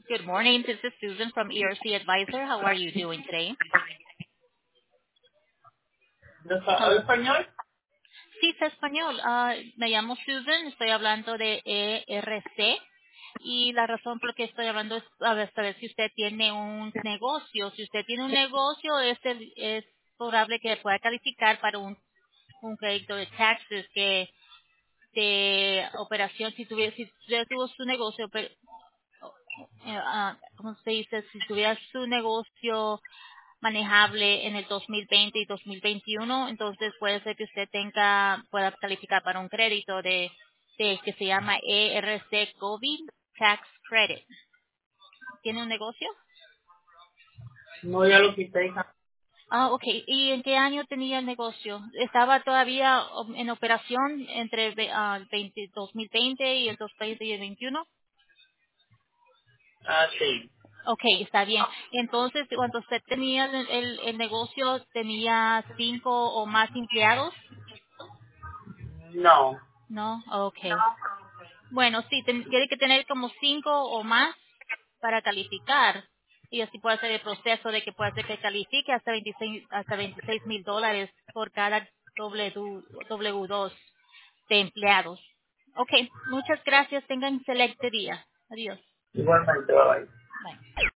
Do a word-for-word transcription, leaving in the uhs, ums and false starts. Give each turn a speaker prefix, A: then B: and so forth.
A: Good morning. This is Susan from E R C Advisor. How are you doing today?
B: ¿No sa-
A: Hello.
B: ¿Habla español?
A: Sí, sé español. Ah, me llamo Susan. Estoy hablando de E R C. Y la razón por la que estoy hablando es para saber si usted tiene un negocio. Si usted tiene un negocio, es, el- es probable que pueda calificar para un, un crédito de taxes que de operación. Si tuviera, si usted tuvo su negocio, pero, eh, ah, ¿cómo se dice? Si tuviera su negocio manejable en el dos mil veinte y dos mil veintiuno, entonces puede ser que usted tenga, pueda calificar para un crédito de, de que se llama E R C COVID Tax Credit. ¿Tiene un negocio?
B: No, ya lo quité, hija.
A: Ah, ok. ¿Y en qué año tenía el negocio? ¿Estaba todavía o- en operación entre ve- ah, veinte dos mil veinte y el dos mil veinte y el veintiuno?
B: Ah, sí.
A: Ok, está bien. Entonces, cuando usted tenía el, el, el negocio, ¿tenía cinco o más empleados?
B: No.
A: No, ok. Bueno, sí, ten- tiene que tener como cinco o más para calificar. Y así puede ser el proceso de que puede ser que califique hasta veintiséis hasta veintiséis mil dólares por cada W, W dos de empleados. Ok, muchas gracias. Tengan un excelente día. Adiós.
B: Igualmente, bye bye.
A: Bye.